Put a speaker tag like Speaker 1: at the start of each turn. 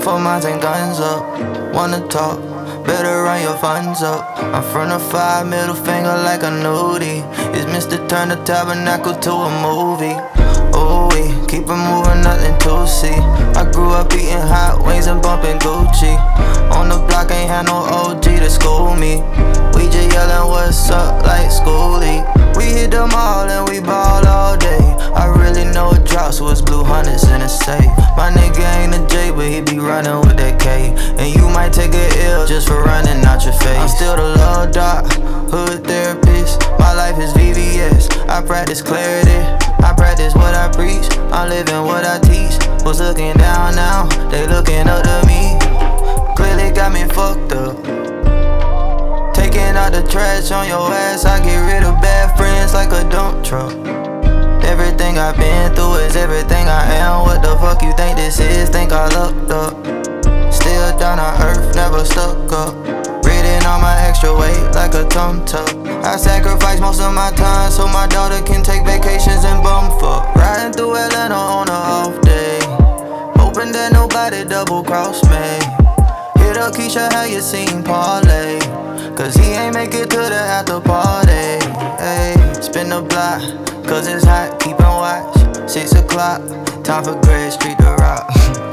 Speaker 1: for mines and guns up. Wanna talk, better run your funds up. I'm from the 5, middle finger like a nudie. It's Mr. Turn the Tabernacle to a movie. Oh, we keep it moving, nothing to see. I grew up eating hot wings and bumping Gucci. On the block ain't had no OG to school me. We just yelling what's up like schoolie. We hit the mall and we ball all day. I really know a drop, so it's blue hundreds in a safe. My nigga ain't a J, but he be running with that K. And you might take a L just for running out your face. I'm still the love doc, hood therapist. My life is VVS, I practice clarity. I practice what I preach, I'm living what I teach. Was looking down now, they looking up to me. Clearly got me fucked up. Taking out the trash on your ass, I get rid of bad friends like a dump truck. Everything I've been through is everything I am. What the fuck you think this is? Think I lucked up. Still down on earth, never stuck up. Breathing on my extra weight like a tum tuck. I sacrifice most of my time so my daughter can take vacations and bum fuck. Riding through Atlanta on a off day, hoping that nobody double cross me. Hit up Keisha, how you seen Parlay? Cause he ain't make it to the after party. Hey, spin the block, cause it's hot, keepin' watch. 6 o'clock, time for Greg Street to rock.